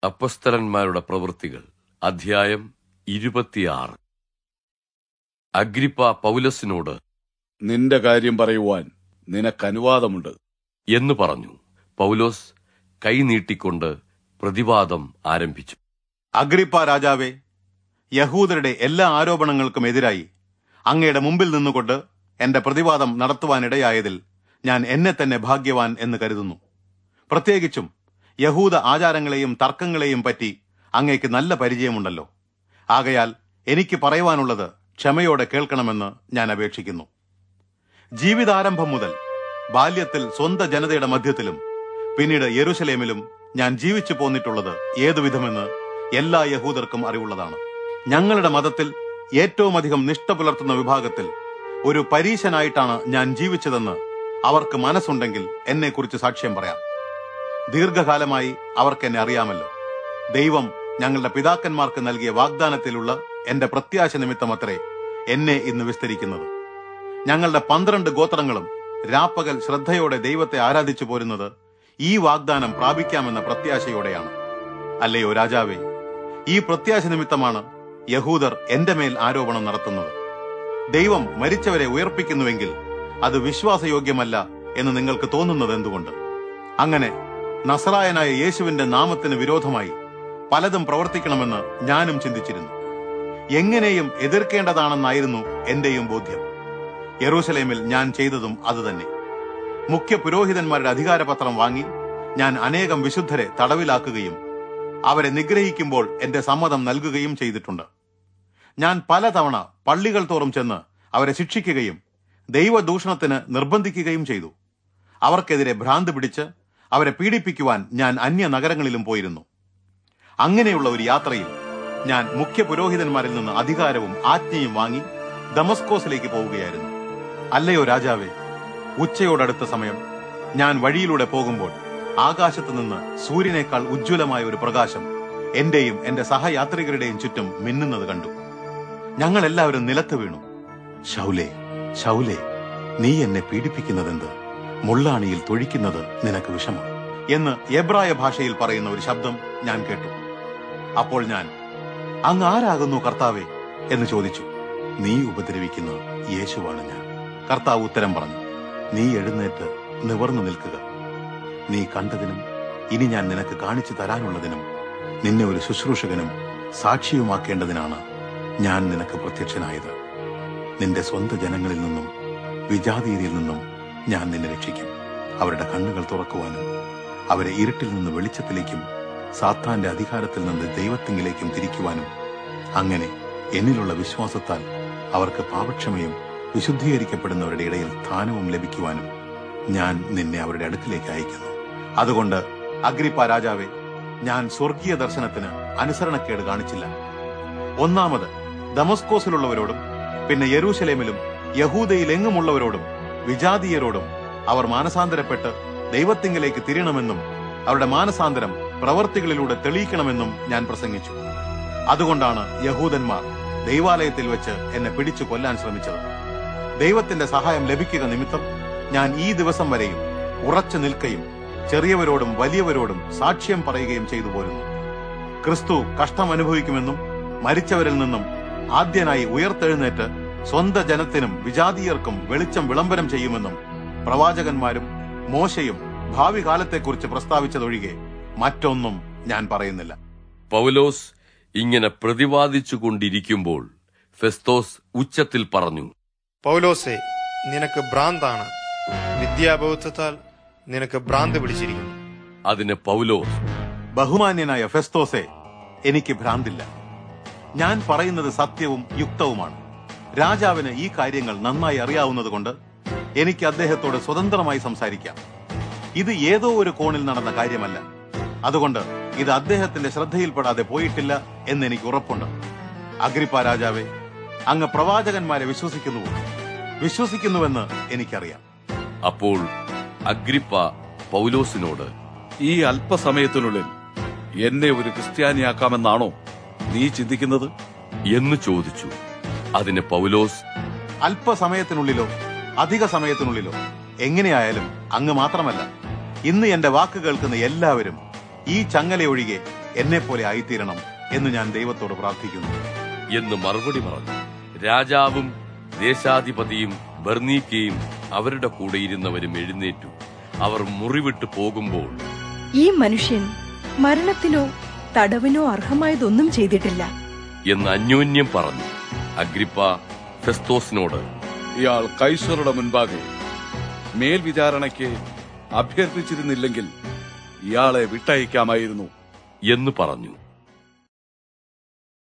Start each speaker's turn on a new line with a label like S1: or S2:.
S1: അപ്പസ്തലന്മാരുടെ പ്രവൃത്തികൾ അധ്യായം 26. അഗ്രിപ്പ പൗലോസിനോട്,
S2: നിന്റെ കാര്യം പറയുവാൻ നിനക്ക് അനുവാദമുണ്ട്
S1: എന്ന് പറഞ്ഞു. പൗലോസ് കൈ നീട്ടിക്കൊണ്ട് പ്രതിവാദം ആരംഭിച്ചു.
S3: അഗ്രിപ്പ രാജാവേ, യഹൂദരുടെ എല്ലാ ആരോപണങ്ങൾക്കും എതിരായി അങ്ങയുടെ മുമ്പിൽ നിന്നുകൊണ്ട് എന്റെ പ്രതിവാദം നടത്തുവാനിടയായതിൽ ഞാൻ എന്നെ തന്നെ ഭാഗ്യവാൻ എന്ന് കരുതുന്നു. പ്രത്യേകിച്ചും യഹൂദ ആചാരങ്ങളെയും തർക്കങ്ങളെയും പറ്റി അങ്ങേക്ക് നല്ല പരിചയമുണ്ടല്ലോ. ആകയാൽ എനിക്ക് പറയുവാനുള്ളത് ക്ഷമയോടെ കേൾക്കണമെന്ന് ഞാൻ അപേക്ഷിക്കുന്നു. ജീവിതാരംഭം മുതൽ ബാല്യത്തിൽ സ്വന്തം ജനതയുടെ മധ്യത്തിലും പിന്നീട് യെരുശലേമിലും ഞാൻ ജീവിച്ചു പോന്നിട്ടുള്ളത് ഏതുവിധമെന്ന് എല്ലാ യഹൂദർക്കും അറിവുള്ളതാണ്. ഞങ്ങളുടെ മതത്തിൽ ഏറ്റവും അധികം നിഷ്ഠ പുലർത്തുന്ന വിഭാഗത്തിൽ ഒരു പരീശനായിട്ടാണ് ഞാൻ ജീവിച്ചതെന്ന് അവർക്ക് മനസ്സുണ്ടെങ്കിൽ എന്നെക്കുറിച്ച് സാക്ഷ്യം പറയാം. ദീർഘകാലമായി അവർക്ക് എന്നെ അറിയാമല്ലോ. ദൈവം ഞങ്ങളുടെ പിതാക്കന്മാർക്ക് നൽകിയ വാഗ്ദാനത്തിലുള്ള എന്റെ പ്രത്യാശ നിമിത്തമത്രേ എന്നെ ഇന്ന് വിസ്തരിക്കുന്നത്. ഞങ്ങളുടെ 12 ഗോത്രങ്ങളും രാപ്പകൽ ശ്രദ്ധയോടെ ദൈവത്തെ ആരാധിച്ചു പോരുന്നത് ഈ വാഗ്ദാനം പ്രാപിക്കാമെന്ന പ്രത്യാശയോടെയാണ്. അല്ലയോ രാജാവേ, ഈ പ്രത്യാശ നിമിത്തമാണ് യഹൂദർ എന്റെ മേൽ ആരോപണം നടത്തുന്നത്. ദൈവം മരിച്ചവരെ ഉയർപ്പിക്കുന്നുവെങ്കിൽ അത് വിശ്വാസയോഗ്യമല്ല എന്ന് നിങ്ങൾക്ക് തോന്നുന്നത് എന്തുകൊണ്ട്? അങ്ങനെ നസറായനായ യേശുവിന്റെ നാമത്തിന് വിരോധമായി പലതും പ്രവർത്തിക്കണമെന്ന് ഞാനും ചിന്തിച്ചിരുന്നു. എങ്ങനെയും എതിർക്കേണ്ടതാണെന്നായിരുന്നു എന്റെയും ബോധ്യം. യെരൂശലേമിൽ ഞാൻ ചെയ്തതും അതുതന്നെ. മുഖ്യ പുരോഹിതന്മാരുടെ അധികാരപത്രം വാങ്ങി ഞാൻ അനേകം വിശുദ്ധരെ തടവിലാക്കുകയും അവരെ നിഗ്രഹിക്കുമ്പോൾ എന്റെ സമ്മതം നൽകുകയും ചെയ്തിട്ടുണ്ട്. ഞാൻ പലതവണ പള്ളികൾ തോറും ചെന്ന് അവരെ ശിക്ഷിക്കുകയും ദൈവദൂഷണത്തിന് നിർബന്ധിക്കുകയും ചെയ്തു. അവർക്കെതിരെ ഭ്രാന്ത് പിടിച്ച് അവരെ പീഡിപ്പിക്കുവാൻ ഞാൻ അന്യ നഗരങ്ങളിലും പോയിരുന്നു. അങ്ങനെയുള്ള ഒരു യാത്രയിൽ ഞാൻ മുഖ്യ പുരോഹിതന്മാരിൽ നിന്ന് അധികാരവും ആജ്ഞയും വാങ്ങി ദമസ്കോസിലേക്ക് പോവുകയായിരുന്നു. അല്ലയോ രാജാവേ, ഉച്ചയോടടുത്ത സമയം ഞാൻ വഴിയിലൂടെ പോകുമ്പോൾ ആകാശത്ത് നിന്ന് സൂര്യനേക്കാൾ ഉജ്ജ്വലമായ ഒരു പ്രകാശം എന്റെയും എന്റെ സഹയാത്രികരുടെയും ചുറ്റും മിന്നുന്നത് കണ്ടു. ഞങ്ങൾ എല്ലാവരും നിലത്ത് വീണു. ശൗലേ, ശൗലേ, നീ എന്നെ പീഡിപ്പിക്കുന്നതെന്ത്? മുള്ളാണിയിൽ തൊഴിക്കുന്നത് നിനക്ക് വിഷമം എന്ന് എബ്രായ ഭാഷയിൽ പറയുന്ന ഒരു ശബ്ദം ഞാൻ കേട്ടു. അപ്പോൾ ഞാൻ, അങ്ങ് ആരാകുന്നു കർത്താവേ എന്ന് ചോദിച്ചു. നീ ഉപദ്രവിക്കുന്ന യേശുവാണ് ഞാൻ. കർത്താവ് ഉത്തരം പറഞ്ഞു, നീ എഴുന്നേറ്റ് നിവർന്നു നിൽക്കുക. നീ കണ്ടതിനും ഇനി ഞാൻ നിനക്ക് കാണിച്ചു തരാനുള്ളതിനും നിന്നെ ഒരു ശുശ്രൂഷകനും സാക്ഷിയുമാക്കേണ്ടതിനാണ് ഞാൻ നിനക്ക് പ്രത്യക്ഷനായത്. നിന്റെ സ്വന്തം ജനങ്ങളിൽ നിന്നും വിജാതീയരിൽ നിന്നും ഞാൻ നിന്നെ രക്ഷിക്കും. അവരുടെ കണ്ണുകൾ തുറക്കുവാനും അവരെ ഇരുട്ടിൽ നിന്ന് വെളിച്ചത്തിലേക്കും സാത്താന്റെ അധികാരത്തിൽ നിന്ന് ദൈവത്തിങ്കിലേക്കും തിരിക്കുവാനും അങ്ങനെ എന്നിലുള്ള വിശ്വാസത്താൽ അവർക്ക് പാപക്ഷമയും വിശുദ്ധീകരിക്കപ്പെടുന്നവരുടെ ഇടയിൽ സ്ഥാനവും ലഭിക്കുവാനും ഞാൻ നിന്നെ അവരുടെ അടുക്കിലേക്ക് അയക്കുന്നു. അതുകൊണ്ട് അഗ്രിപ്പ രാജാവേ, ഞാൻ സ്വർഗീയ ദർശനത്തിന് അനുസരണക്കേട് കാണിച്ചില്ല. ഒന്നാമത് ദമസ്കോസിലുള്ളവരോടും പിന്നെ യെരൂശലേമിലും യഹൂദയിലെങ്ങുമുള്ളവരോടും വിജാതീയരോടും അവർ മാനസാന്തരപ്പെട്ട് ദൈവത്തിങ്കിലേക്ക് തിരിയണമെന്നും അവരുടെ മാനസാന്തരം പ്രവർത്തികളിലൂടെ തെളിയിക്കണമെന്നും ഞാൻ പ്രസംഗിച്ചു. അതുകൊണ്ടാണ് യഹൂദന്മാർ ദൈവാലയത്തിൽ വെച്ച് എന്നെ പിടിച്ചു കൊല്ലാൻ ശ്രമിച്ചത്. ദൈവത്തിന്റെ സഹായം ലഭിക്കുക നിമിത്തം ഞാൻ ഈ ദിവസം വരെയും ഉറച്ചു നിൽക്കുകയും ചെറിയവരോടും വലിയവരോടും സാക്ഷ്യം പറയുകയും ചെയ്തു പോരുന്നു. ക്രിസ്തു കഷ്ടം അനുഭവിക്കുമെന്നും മരിച്ചവരിൽ നിന്നും ആദ്യനായി ഉയർത്തെഴുന്നേറ്റ് സ്വന്തം ജനത്തിനും വിജാതീയർക്കും വെളിച്ചം വിളംബരം ചെയ്യുമെന്നും പ്രവാചകന്മാരും മോശയും ഭാവി കാലത്തെക്കുറിച്ച് പ്രസ്താവിച്ചതൊഴികെ മറ്റൊന്നും ഞാൻ പറയുന്നില്ല.
S1: പൗലോസ് ഇങ്ങനെ പ്രതിവാദിച്ചു കൊണ്ടിരിക്കുമ്പോൾ ഫെസ്തോസ് ഉച്ചത്തിൽ പറഞ്ഞു,
S4: പൗലോസേ, നിനക്ക് ഭ്രാന്താണ്. വിദ്യാബോധത്താൽ നിനക്ക് ഭ്രാന്ത് പിടിച്ചിരിക്കുന്നു.
S1: അതിന് പൗലോസ്,
S3: ബഹുമാന്യനായ ഫെസ്തോസേ, എനിക്ക് ഭ്രാന്തില്ല. ഞാൻ പറയുന്നത് സത്യവും യുക്തവുമാണ്. രാജാവിന് ഈ കാര്യങ്ങൾ നന്നായി അറിയാവുന്നതുകൊണ്ട് എനിക്ക് അദ്ദേഹത്തോട് സ്വതന്ത്രമായി സംസാരിക്കാം. ഇത് ഏതോ ഒരു കോണിൽ നടന്ന കാര്യമല്ല. അതുകൊണ്ട് ഇത് അദ്ദേഹത്തിന്റെ ശ്രദ്ധയിൽപ്പെടാതെ പോയിട്ടില്ല എന്ന് എനിക്ക് ഉറപ്പുണ്ട്. അഗ്രിപ്പ രാജാവേ, അങ്ങ് പ്രവാചകന്മാരെ വിശ്വസിക്കുന്നുവെന്ന് എനിക്കറിയാം.
S1: അപ്പോൾ അഗ്രിപ്പ പൗലോസിനോട്,
S2: ഈ അല്പസമയത്തിനുള്ളിൽ എന്നെ ഒരു ക്രിസ്ത്യാനിയാക്കാമെന്നാണോ നീ ചിന്തിക്കുന്നത്
S1: എന്ന് ചോദിച്ചു. അതിന് പൗലോസ്,
S3: അല്പസമയത്തിനുള്ളിലോ അധിക സമയത്തിനുള്ളിലോ എങ്ങനെയായാലും അങ്ങ് മാത്രമല്ല, ഇന്ന് എന്റെ വാക്ക് കേൾക്കുന്ന എല്ലാവരും ഈ ചങ്ങലയൊഴികെ എന്നെപ്പോലെ ആയിത്തീരണം എന്ന് ഞാൻ ദൈവത്തോട് പ്രാർത്ഥിക്കുന്നു
S1: എന്ന് മറുപടി പറഞ്ഞു. രാജാവും ദേശാധിപതിയും ബർന്നീക്കയും അവരുടെ കൂടെ ഇരുന്നവരും എഴുന്നേറ്റു. അവർ മുറിവിട്ട് പോകുമ്പോൾ,
S5: ഈ മനുഷ്യൻ മരണത്തിനോ തടവിനോ അർഹമായതൊന്നും ചെയ്തിട്ടില്ല
S1: എന്ന് അന്യോന്യം പറഞ്ഞു. അഗ്രിപ്പ ഫെസ്തോസിനോട്,
S2: ഇയാൾ കൈസറുടെ മുൻപാകെ മേൽവിചാരണയ്ക്ക് അഭ്യർത്ഥിച്ചിരുന്നില്ലെങ്കിൽ ഇയാളെ വിട്ടയക്കാമായിരുന്നു
S1: എന്ന് പറഞ്ഞു.